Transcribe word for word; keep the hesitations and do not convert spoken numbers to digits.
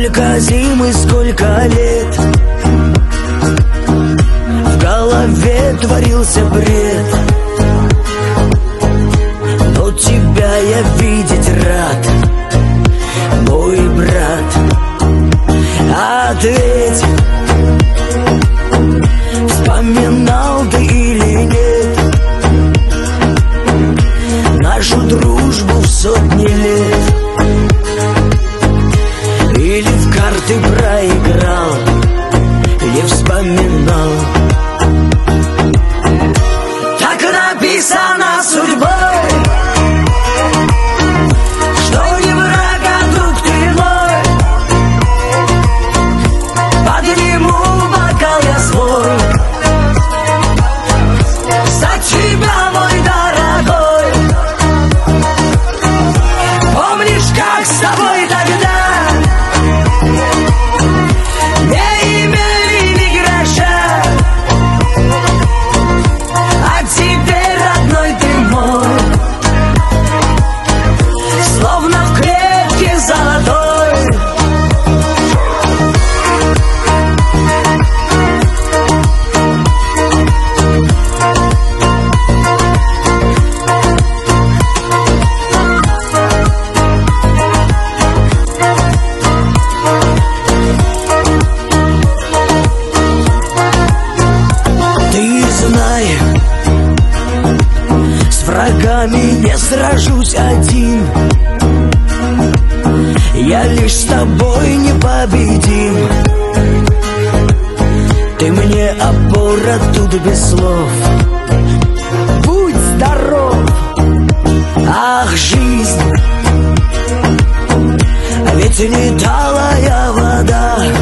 Сколько зим и сколько лет в голове творился бред, но тебя я видеть рад, мой брат. Ответь, вспоминал ты или нет нашу дружбу в сотни лет? Или в карты проиграл, не вспоминал? Так написано судьбой, что не враг, а друг ты мой. Подниму бокал я свой за тебя, мой дорогой. Помнишь, как с тобой тогда не имели ни гроша, а теперь, родной, ты мой, словно в клетке золотой. С врагами не сражусь один, я лишь с тобой непобедим. Ты мне опора тут без слов. Будь здоров, ах, жизнь, ведь не талая вода.